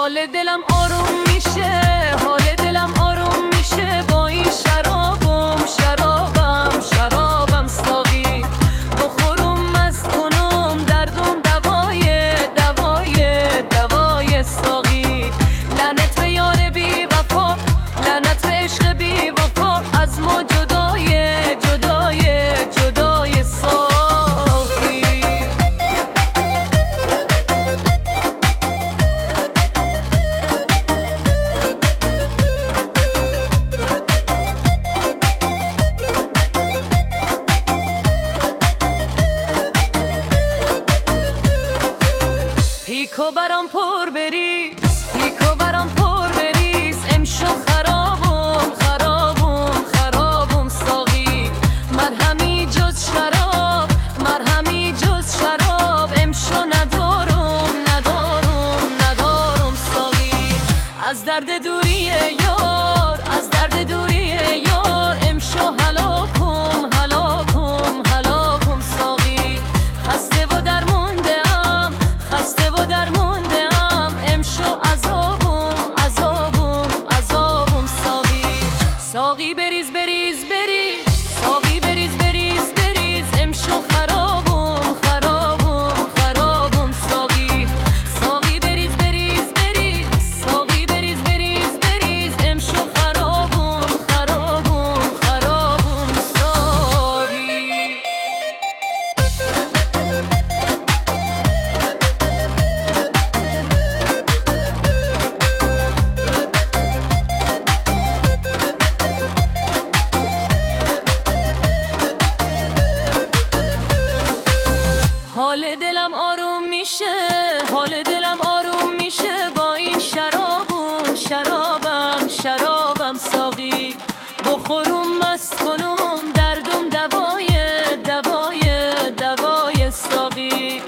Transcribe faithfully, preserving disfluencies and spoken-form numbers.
حال دلم آروم میشه، حال دلم آروم میشه با این شرابم شرابم شرابم ساقی بخورم مست کنم دردم دوای دوای دوای ساقی. لعنت به یار بی وفا، لعنت به عشق بی وفا، از ما جدای جدای جدای ساقی. پیکو برام پر بریز، پیکو برام پر بریز، امشو خرابم خرابم خرابم ساقی. مرهمی جز شراب، مرهمی جز شراب، امشو ندارم ندارم ندارم ساقی. از درد دوری یار، از درد دوری یار، امشو هلاکم هلاکم هلاکم ساقی. خسته و درمونده ام، خسته و درمونده ام، امشو عذابم عذابم عذابم ساقی. ساقی بریز بریز بریز، ساقی بریز بریز بریز، امشو خرابم خرابم خرابم ساقی. ساقی بریز بریز بریز، ساقی بریز بریز بریز، امشو خرابم خرابم خرابم ساقی. حال دلم آروم میشه، حال دلم آروم میشه با این شرابم شرابم شرابم ساقی بخورم مست کنم دردم دوای دوای دوای ساقی.